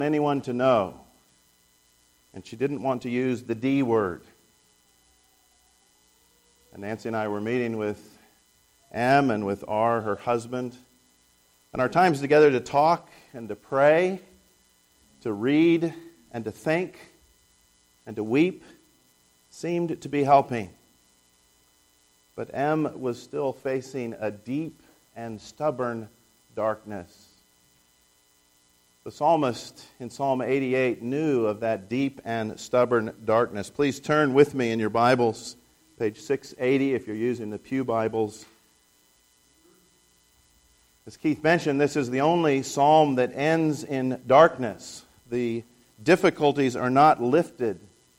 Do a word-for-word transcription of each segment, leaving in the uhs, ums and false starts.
anyone to know. And she didn't want to use the D word. And Nancy and I were meeting with M and with R, her husband. And our times together to talk and to pray, to read and to think and to weep seemed to be helping. But M was still facing a deep and stubborn darkness. The psalmist in Psalm eighty-eight knew of that deep and stubborn darkness. Please turn with me in your Bibles, page six eighty if you're using the Pew Bibles. As Keith mentioned, this is the only psalm that ends in darkness. The difficulties are not lifted.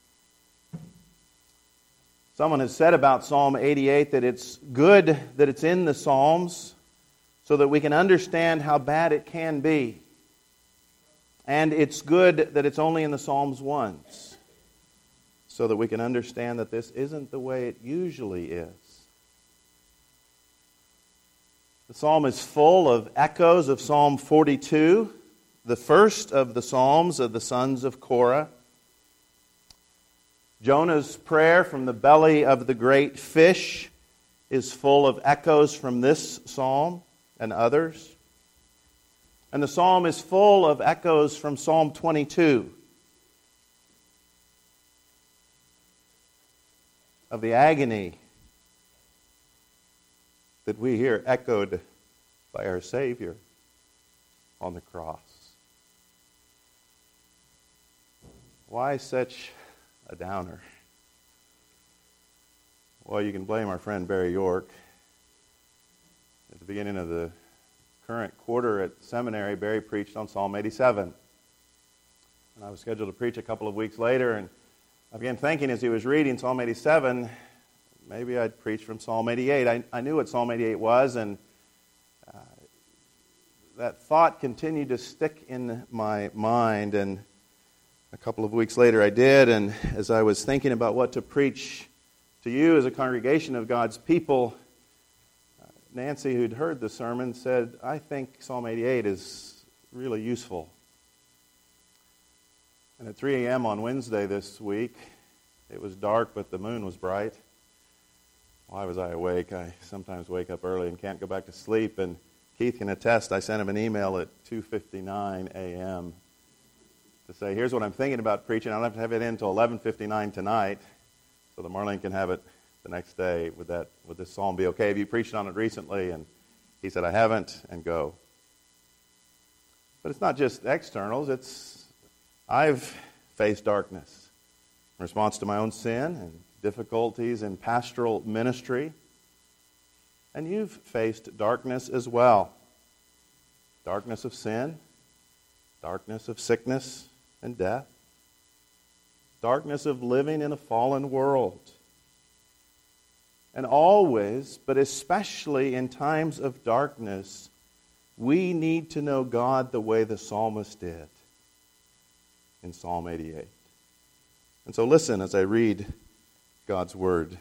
Someone has said about Psalm eighty-eight that it's good that it's in the Psalms so that we can understand how bad it can be. And it's good that it's only in the Psalms once so that we can understand that this isn't the way it usually is. The psalm is full of echoes of Psalm forty-two, the first of the psalms of the sons of Korah. Jonah's prayer from the belly of the great fish is full of echoes from this psalm and others. And the psalm is full of echoes from Psalm twenty-two, of the agony that we hear echoed by our Savior on the cross. Why such a downer? Well, you can blame our friend Barry York. At the beginning of the current quarter at seminary, Barry preached on Psalm eighty-seven. And I was scheduled to preach a couple of weeks later, and I began thinking as he was reading Psalm eighty-seven, maybe I'd preach from Psalm eighty-eight. I, I knew what Psalm eighty-eight was, and uh, that thought continued to stick in my mind, and a couple of weeks later I did, and as I was thinking about what to preach to you as a congregation of God's people, uh, Nancy, who'd heard the sermon, said, I think Psalm eighty-eight is really useful. And at three a.m. on Wednesday this week, it was dark, but the moon was bright. Why was I awake? I sometimes wake up early and can't go back to sleep, and Keith can attest, I sent him an email at two fifty-nine a.m. to say, here's what I'm thinking about preaching. I don't have to have it in until eleven fifty-nine tonight, so that Marlene can have it the next day. Would that would this psalm be okay? Have you preached on it recently? And he said, I haven't, and go. But it's not just externals. It's I've faced darkness in response to my own sin and difficulties in pastoral ministry. And you've faced darkness as well. Darkness of sin, darkness of sickness and death, darkness of living in a fallen world. And always, but especially in times of darkness, we need to know God the way the psalmist did in Psalm eighty-eight. And so listen as I read God's word.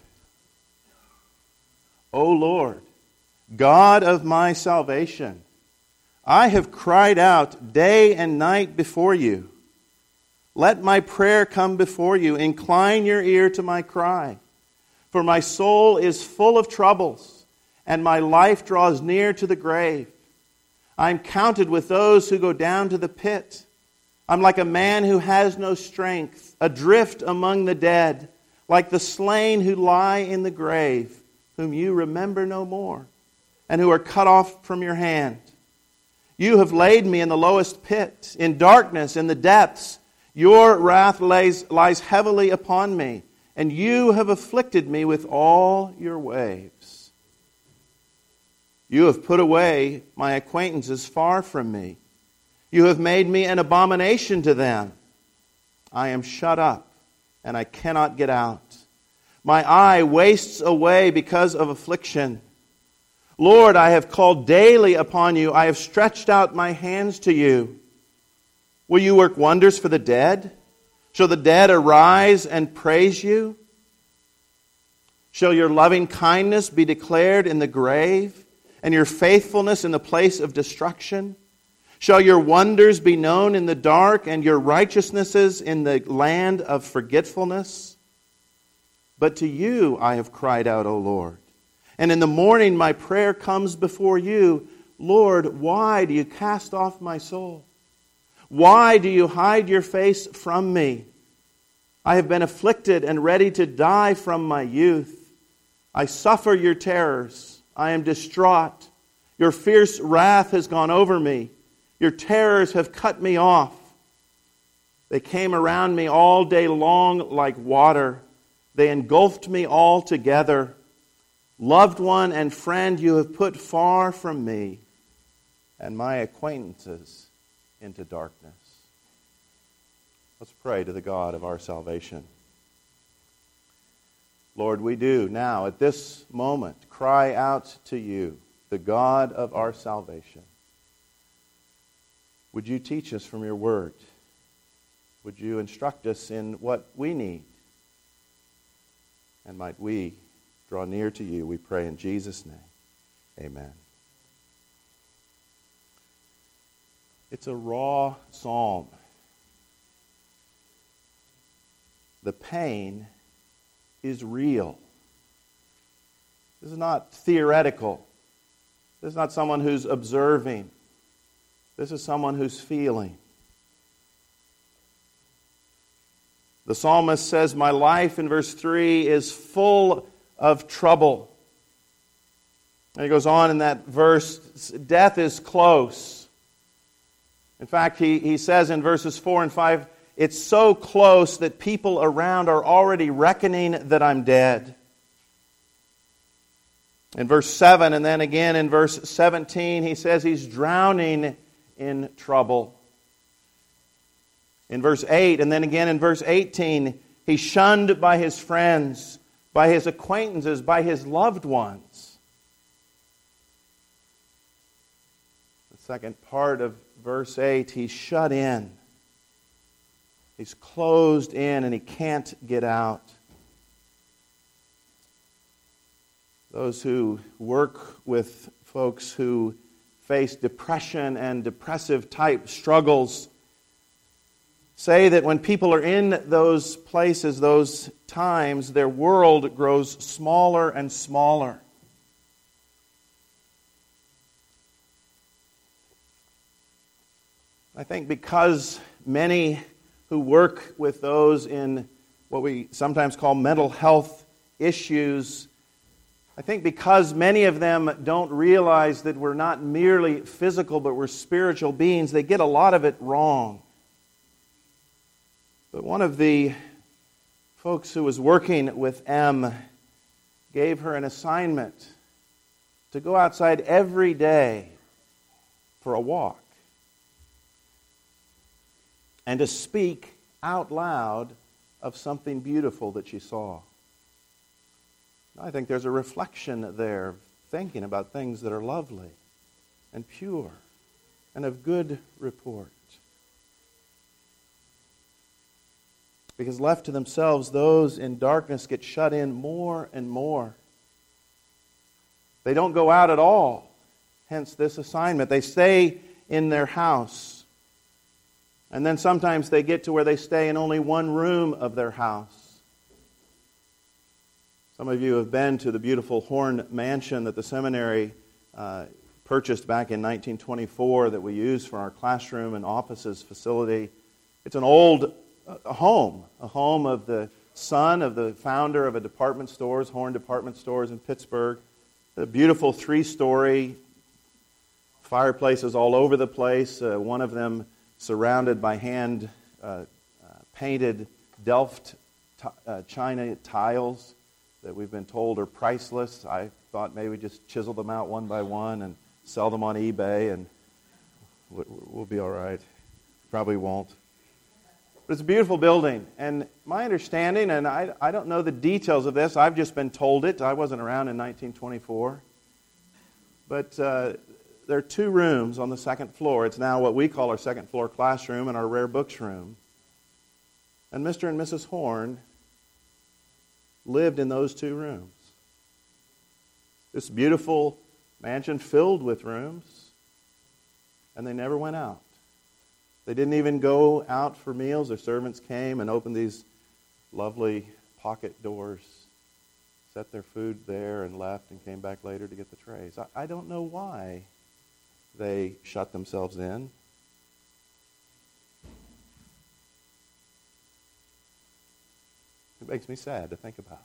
O Lord, God of my salvation, I have cried out day and night before you. Let my prayer come before you. Incline your ear to my cry. For my soul is full of troubles, and my life draws near to the grave. I am counted with those who go down to the pit. I'm like a man who has no strength, adrift among the dead, like the slain who lie in the grave, whom you remember no more, and who are cut off from your hand. You have laid me in the lowest pit, in darkness, in the depths. Your wrath lays, lies heavily upon me, and you have afflicted me with all your waves. You have put away my acquaintances far from me. You have made me an abomination to them. I am shut up, and I cannot get out. My eye wastes away because of affliction. Lord, I have called daily upon you. I have stretched out my hands to you. Will you work wonders for the dead? Shall the dead arise and praise you? Shall your loving kindness be declared in the grave, and your faithfulness in the place of destruction? Shall your wonders be known in the dark, and your righteousnesses in the land of forgetfulness? But to you I have cried out, O Lord. And in the morning my prayer comes before you. Lord, why do you cast off my soul? Why do you hide your face from me? I have been afflicted and ready to die from my youth. I suffer your terrors. I am distraught. Your fierce wrath has gone over me. Your terrors have cut me off. They came around me all day long like water. They engulfed me altogether. Loved one and friend you have put far from me, and my acquaintances into darkness. Let's pray to the God of our salvation. Lord, we do now, at this moment, cry out to you, the God of our salvation. Would you teach us from your word? Would you instruct us in what we need? And might we draw near to you, we pray in Jesus' name. Amen. It's a raw psalm. The pain is real. This is not theoretical. This is not someone who's observing. This is someone who's feeling. The psalmist says, my life, in verse three, is full of trouble. And he goes on in that verse, death is close. In fact, he, he says in verses four and five, it's so close that people around are already reckoning that I'm dead. In verse seven, and then again in verse seventeen, he says he's drowning in trouble. In verse eight, and then again in verse eighteen, he's shunned by his friends, by his acquaintances, by his loved ones. The second part of verse eight, he's shut in. He's closed in and he can't get out. Those who work with folks who face depression and depressive type struggles say that when people are in those places, those times, their world grows smaller and smaller. I think because many who work with those in what we sometimes call mental health issues, I think because many of them don't realize that we're not merely physical, but we're spiritual beings, they get a lot of it wrong. But one of the folks who was working with Em gave her an assignment to go outside every day for a walk and to speak out loud of something beautiful that she saw. I think there's a reflection there, thinking about things that are lovely and pure and of good report. Because left to themselves, those in darkness get shut in more and more. They don't go out at all, hence this assignment. They stay in their house. And then sometimes they get to where they stay in only one room of their house. Some of you have been to the beautiful Horn Mansion that the seminary uh, purchased back in nineteen twenty-four that we use for our classroom and offices facility. It's an old uh, home, a home of the son of the founder of a department stores, Horn Department Stores in Pittsburgh. A beautiful three-story, fireplaces all over the place. Uh, one of them surrounded by hand uh, uh, painted Delft t- uh, china tiles that we've been told are priceless. I thought maybe we'd just chisel them out one by one and sell them on eBay and we'll be all right. Probably won't. But it's a beautiful building. And my understanding, and I, I don't know the details of this, I've just been told it. I wasn't around in nineteen twenty-four. But uh, there are two rooms on the second floor. It's now what we call our second floor classroom and our rare books room. And Mister and Missus Horn lived in those two rooms. This beautiful mansion filled with rooms. And they never went out. They didn't even go out for meals. Their servants came and opened these lovely pocket doors, set their food there and left and came back later to get the trays. I, I don't know why they shut themselves in. It makes me sad to think about.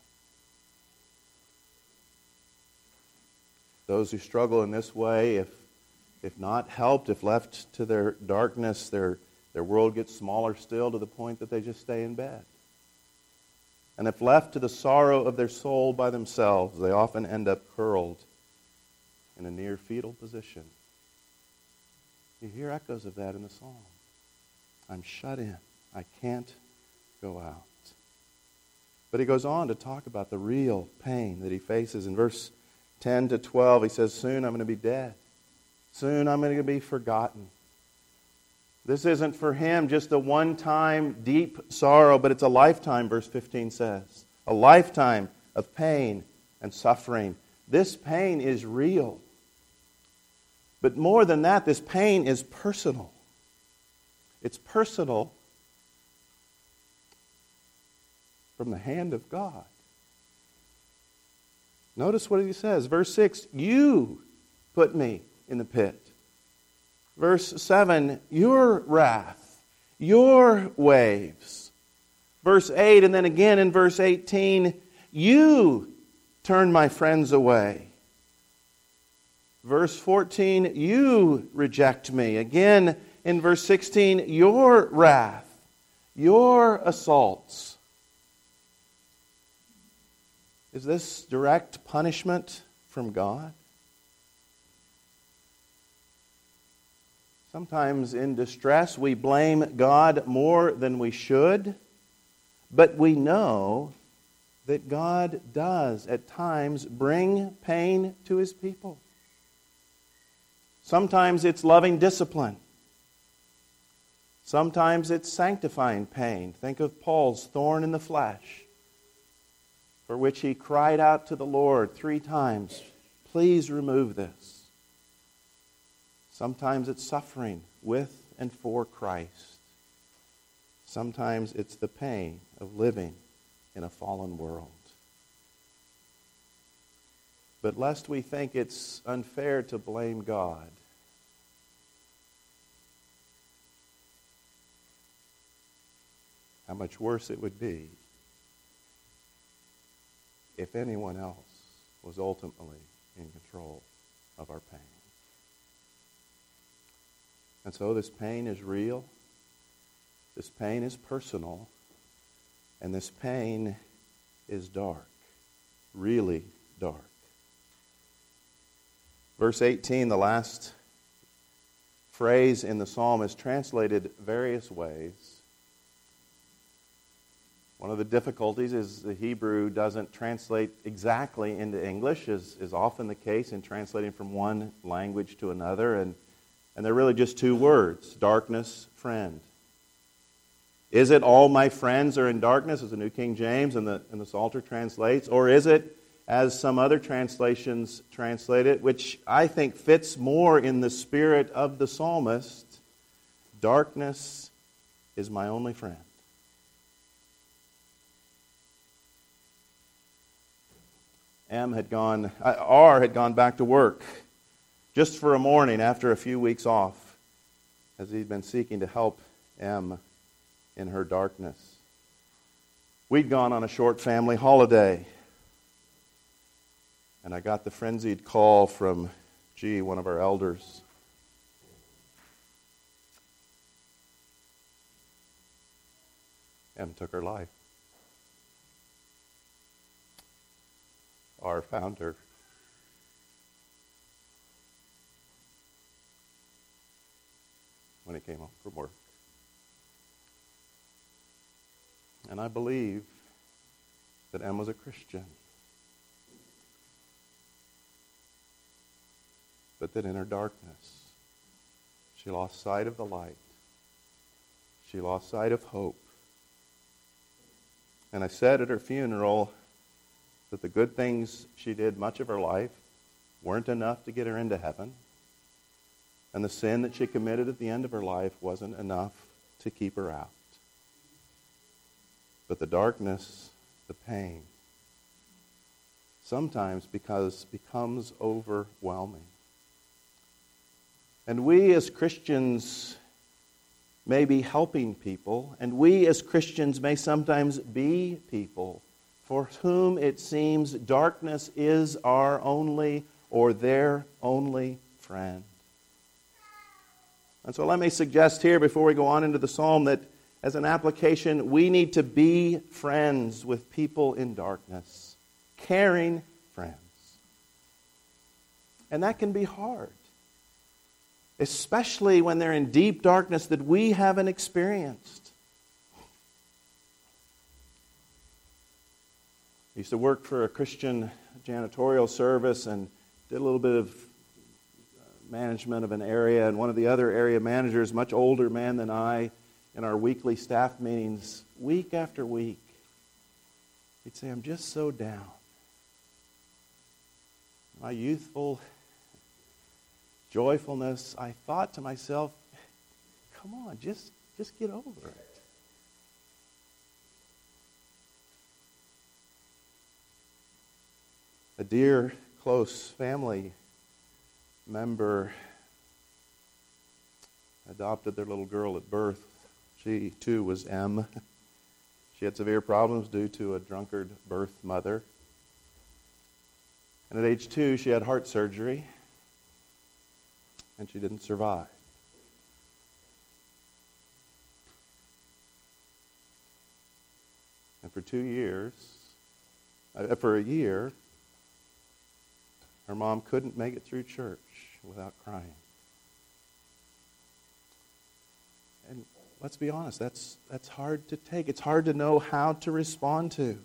Those who struggle in this way, if if not helped, if left to their darkness, their, their world gets smaller still to the point that they just stay in bed. And if left to the sorrow of their soul by themselves, they often end up curled in a near fetal position. You hear echoes of that in the psalm. I'm shut in. I can't go out. But he goes on to talk about the real pain that he faces. In verse ten to twelve, he says, soon I'm going to be dead. Soon I'm going to be forgotten. This isn't for him just a one-time deep sorrow, but it's a lifetime, verse fifteen says. A lifetime of pain and suffering. This pain is real. But more than that, this pain is personal. It's personal from the hand of God. Notice what he says. Verse six, you put me in the pit. Verse seven, your wrath, your waves. Verse eight, and then again in verse eighteen, you turn my friends away. Verse fourteen, you reject me. Again in verse sixteen, your wrath, your assaults. Is this direct punishment from God? Sometimes in distress we blame God more than we should, but we know that God does at times bring pain to His people. Sometimes it's loving discipline. Sometimes it's sanctifying pain. Think of Paul's thorn in the flesh, for which he cried out to the Lord three times, please remove this. Sometimes it's suffering with and for Christ. Sometimes it's the pain of living in a fallen world. But lest we think it's unfair to blame God, how much worse it would be if anyone else was ultimately in control of our pain. And so this pain is real, this pain is personal, and this pain is dark, really dark. Verse eighteen, the last phrase in the psalm, is translated various ways. One of the difficulties is the Hebrew doesn't translate exactly into English, as is often the case in translating from one language to another. And, and they're really just two words, darkness, friend. Is it all my friends are in darkness, as the New King James and the, and the Psalter translates? Or is it, as some other translations translate it, which I think fits more in the spirit of the psalmist, darkness is my only friend. M had gone, R had gone back to work just for a morning after a few weeks off, as he'd been seeking to help M in her darkness. We'd gone on a short family holiday, and I got the frenzied call from G, one of our elders. M took her life. R found her. When he came home from work. And I believe that Em was a Christian. But that in her darkness, she lost sight of the light. She lost sight of hope. And I said at her funeral that the good things she did much of her life weren't enough to get her into heaven. And the sin that she committed at the end of her life wasn't enough to keep her out. But the darkness, the pain, sometimes because becomes overwhelming. And we as Christians may be helping people, and we as Christians may sometimes be people for whom it seems darkness is our only or their only friend. And so let me suggest here, before we go on into the psalm, that as an application, we need to be friends with people in darkness, caring friends. And that can be hard, especially when they're in deep darkness that we haven't experienced. I used to work for a Christian janitorial service and did a little bit of management of an area, and one of the other area managers, much older man than I, in our weekly staff meetings, week after week, he'd say, "I'm just so down. My youthful joyfulness," I thought to myself, come on, just, just get over it. A dear, close family member adopted their little girl at birth. She, too, was M. She had severe problems due to a drunkard birth mother. And at age two, she had heart surgery, and she didn't survive. And for two years, uh, for a year, her mom couldn't make it through church without crying. And let's be honest, that's that's hard to take. It's hard to know how to respond to.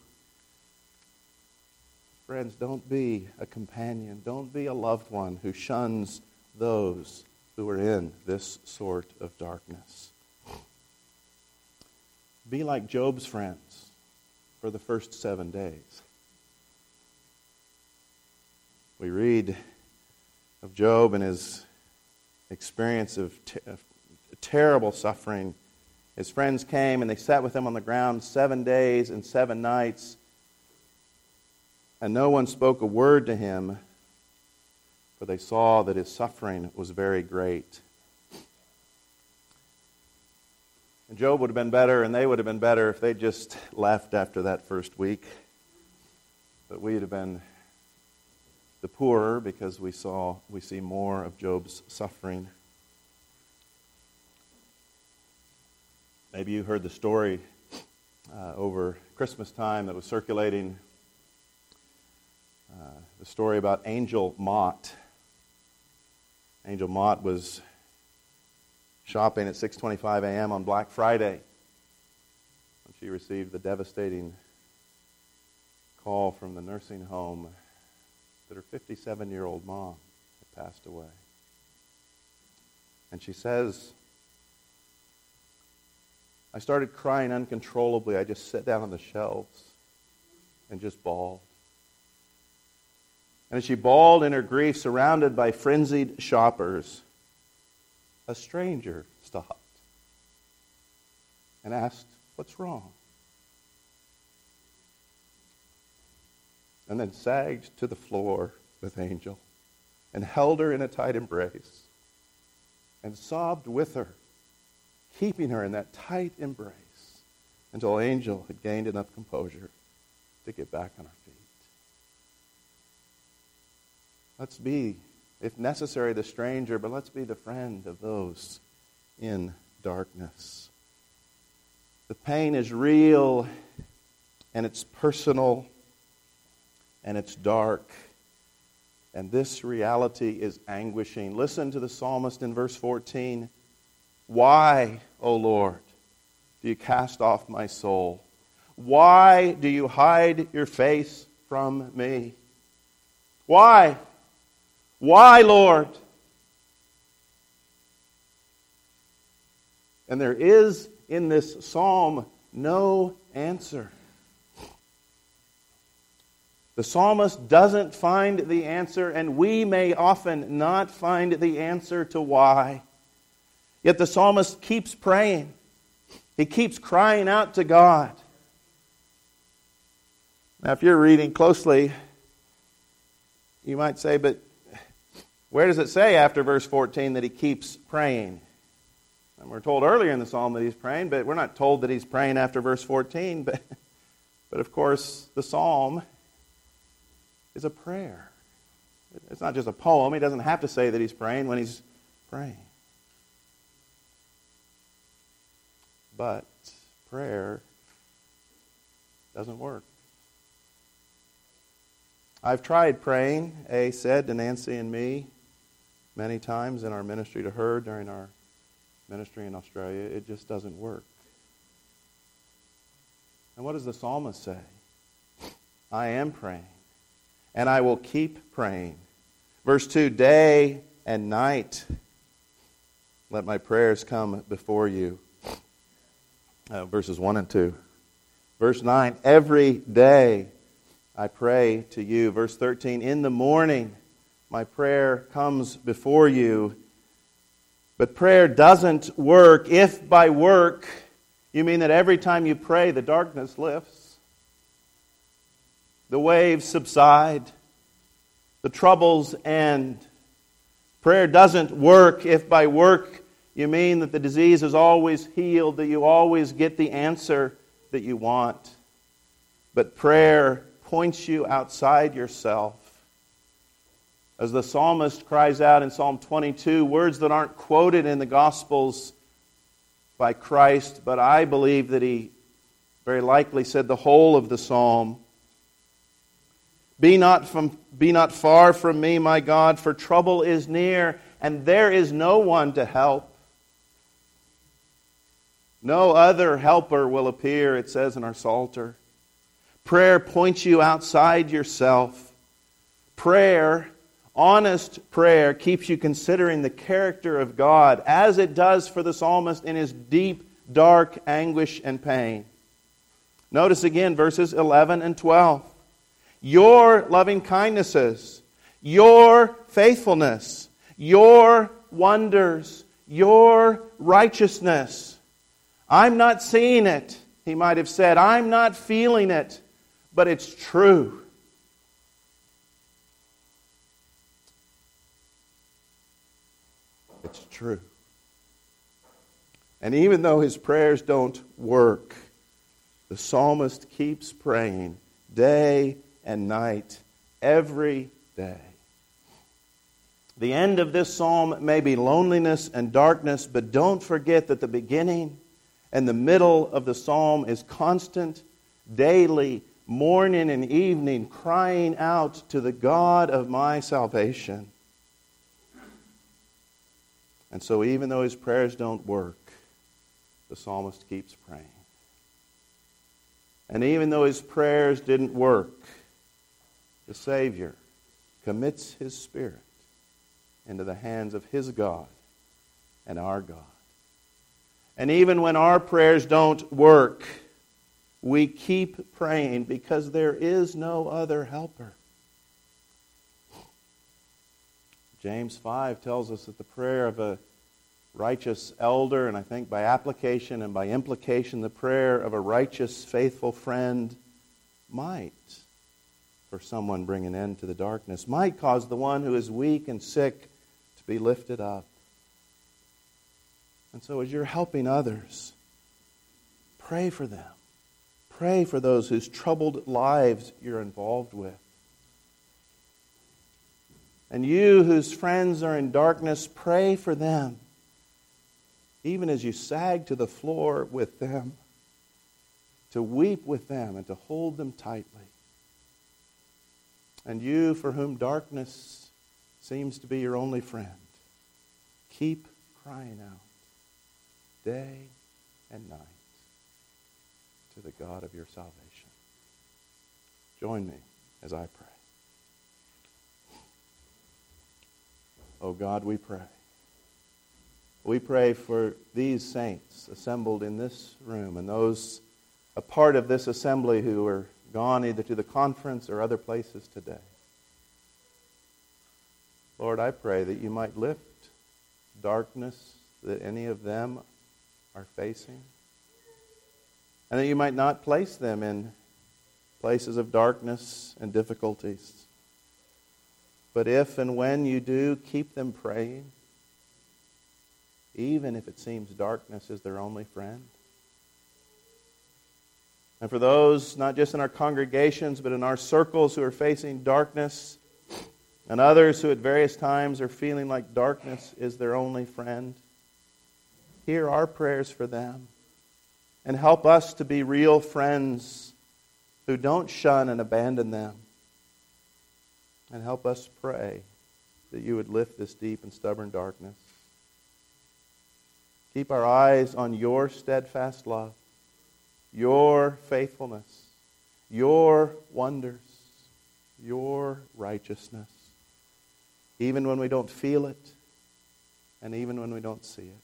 Friends, don't be a companion. Don't be a loved one who shuns those who are in this sort of darkness. Be like Job's friends for the first seven days. We read of Job and his experience of, te- of terrible suffering. His friends came and they sat with him on the ground seven days and seven nights, and no one spoke a word to him, for they saw that his suffering was very great. And Job would have been better, and they would have been better if they just left after that first week. But we'd have been the poorer because we saw we see more of Job's suffering. Maybe you heard the story uh, over Christmas time that was circulating. Uh, the story about Angel Mott. Angel Mott was shopping at six twenty-five a.m. on Black Friday when she received the devastating call from the nursing home that her fifty-seven-year-old mom had passed away. And she says, "I started crying uncontrollably. I just sat down on the shelves and just bawled. And as she bawled in her grief, surrounded by frenzied shoppers, a stranger stopped and asked, 'What's wrong?' And then sagged to the floor with Angel and held her in a tight embrace and sobbed with her, keeping her in that tight embrace until Angel had gained enough composure to get back on her feet." Let's be, if necessary, the stranger, but let's be the friend of those in darkness. The pain is real, and it's personal, and it's dark. And this reality is anguishing. Listen to the psalmist in verse fourteen. "Why, O Lord, do you cast off my soul? Why do you hide your face from me? Why? Why, Lord?" And there is in this psalm no answer. The The psalmist doesn't find the answer, and we may often not find the answer to why. Yet the psalmist keeps praying. He keeps crying out to God. Now, if you're reading closely, you might say, but where does it say after verse fourteen that he keeps praying? And we're told earlier in the psalm that he's praying, but we're not told that he's praying after verse fourteen. But, but of course, the psalm is a prayer. It's not just a poem. He doesn't have to say that he's praying when he's praying. But prayer doesn't work. I've tried praying, A said to Nancy and me many times in our ministry to her during our ministry in Australia. It just doesn't work. And what does the psalmist say? I am praying, and I will keep praying. Verse two, day and night, let my prayers come before you. Uh, verses one and two. Verse nine, every day I pray to you. Verse thirteen, in the morning my prayer comes before you. But prayer doesn't work if by work you mean that every time you pray the darkness lifts, the waves subside, the troubles end. Prayer doesn't work if by work you mean that the disease is always healed, that you always get the answer that you want. But prayer points you outside yourself. As the psalmist cries out in Psalm twenty-two, words that aren't quoted in the Gospels by Christ, but I believe that he very likely said the whole of the psalm. Be not from, be not far from me, my God, for trouble is near, and there is no one to help. No other helper will appear, it says in our Psalter. Prayer points you outside yourself. Prayer, honest prayer, keeps you considering the character of God, as it does for the psalmist in his deep, dark anguish and pain. Notice again verses eleven and twelve. Your loving kindnesses, your faithfulness, your wonders, your righteousness. I'm not seeing it, he might have said. I'm not feeling it, but it's true. It's true. And even though his prayers don't work, the psalmist keeps praying day and night, every day. The end of this psalm may be loneliness and darkness, but don't forget that the beginning and the middle of the psalm is constant, daily, morning and evening, crying out to the God of my salvation. And so even though his prayers don't work, the psalmist keeps praying. And even though his prayers didn't work, the Savior commits his spirit into the hands of his God and our God. And even when our prayers don't work, we keep praying because there is no other helper. James five tells us that the prayer of a righteous elder, and I think by application and by implication, the prayer of a righteous, faithful friend might, for someone bring an end to the darkness, might cause the one who is weak and sick to be lifted up. And so as you're helping others, pray for them. Pray for those whose troubled lives you're involved with. And you whose friends are in darkness, pray for them, even as you sag to the floor with them, to weep with them and to hold them tightly. And you for whom darkness seems to be your only friend, keep crying out day and night to the God of your salvation. Join me as I pray. Oh God, we pray. We pray for these saints assembled in this room and those a part of this assembly who are gone either to the conference or other places today. Lord, I pray that you might lift darkness that any of them are facing, and that you might not place them in places of darkness and difficulties. But if and when you do, keep them praying, even if it seems darkness is their only friend. And for those, not just in our congregations, but in our circles who are facing darkness, and others who at various times are feeling like darkness is their only friend, hear our prayers for them, and help us to be real friends who don't shun and abandon them. And help us pray that you would lift this deep and stubborn darkness. Keep our eyes on your steadfast love, your faithfulness, your wonders, your righteousness, even when we don't feel it and even when we don't see it.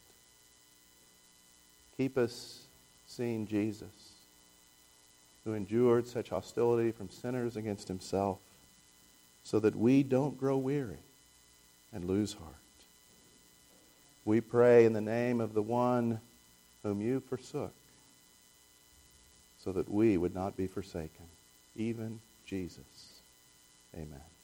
Keep us seeing Jesus, who endured such hostility from sinners against himself, so that we don't grow weary and lose heart. We pray in the name of the one whom you forsook, so that we would not be forsaken, even Jesus. Amen.